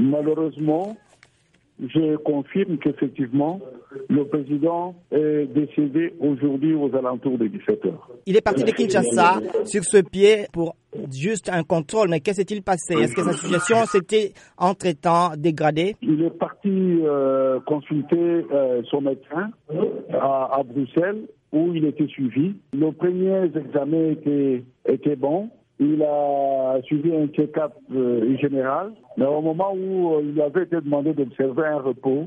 Malheureusement, je confirme qu'effectivement, le président est décédé aujourd'hui aux alentours de 17h. Il est parti de Kinshasa sur ce pied pour juste un contrôle, mais qu'est-ce qui s'est-il passé? Est-ce que sa situation s'était entre-temps dégradée? Il est parti consulter son médecin à Bruxelles, où il était suivi. Le premier examen était bon. Il a suivi un check-up général, mais au moment où il avait été demandé d'observer un repos,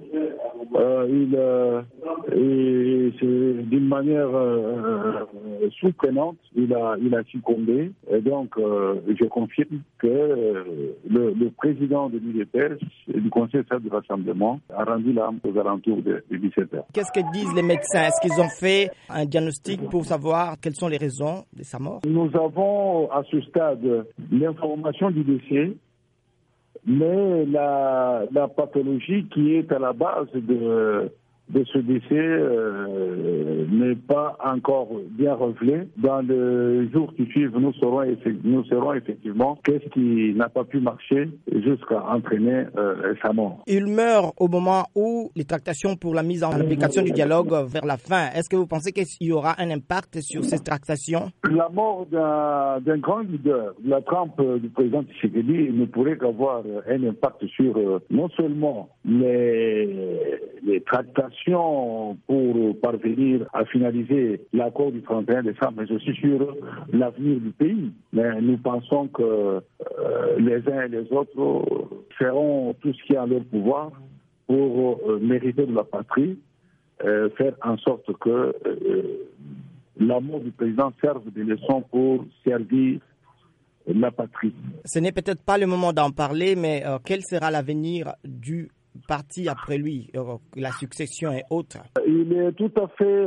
d'une manière surprenante, il a succombé. Et donc, je confirme que le président de l'UDPS et du Conseil du Rassemblement a rendu l'âme aux alentours de 17h. Qu'est-ce que disent les médecins? Est-ce qu'ils ont fait un diagnostic pour savoir quelles sont les raisons de sa mort? Nous avons à ce stade l'information du décès, mais la pathologie qui est à la base de ce décès n'est pas encore bien révélée. Dans les jours qui suivent, nous saurons effectivement qu'est-ce qui n'a pas pu marcher jusqu'à entraîner sa mort. Il meurt au moment où les tractations pour la mise en application du dialogue vers la fin. Est-ce que vous pensez qu'il y aura un impact sur ces tractations? La mort d'un grand leader, la trempe du président Tshisekedi, ne pourrait qu'avoir un impact sur non seulement les tractations pour parvenir à finaliser l'accord du 31 décembre, mais aussi sur l'avenir du pays. Mais nous pensons que les uns et les autres feront tout ce qui est en leur pouvoir pour mériter de la patrie, faire en sorte que l'amour du président serve de leçon pour servir la patrie. Ce n'est peut-être pas le moment d'en parler, mais quel sera l'avenir du parti après lui, la succession et autres? Il est tout à fait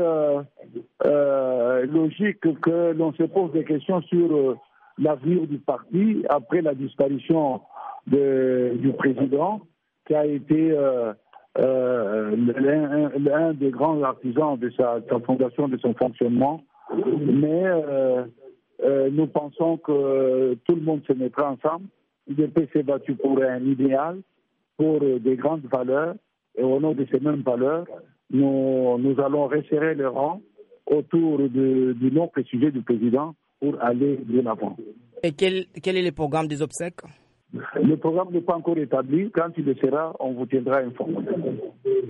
logique que l'on se pose des questions sur l'avenir du parti après la disparition du président, qui a été l'un des grands artisans de sa fondation, de son fonctionnement. Mais nous pensons que tout le monde se mettra ensemble. l'UDPS s'est battu pour un idéal, pour des grandes valeurs, et au nom de ces mêmes valeurs, nous allons resserrer les rangs autour du nom précisé du président pour aller de l'avant. Et quel est le programme des obsèques? Le programme n'est pas encore établi. Quand il le sera, on vous tiendra informé.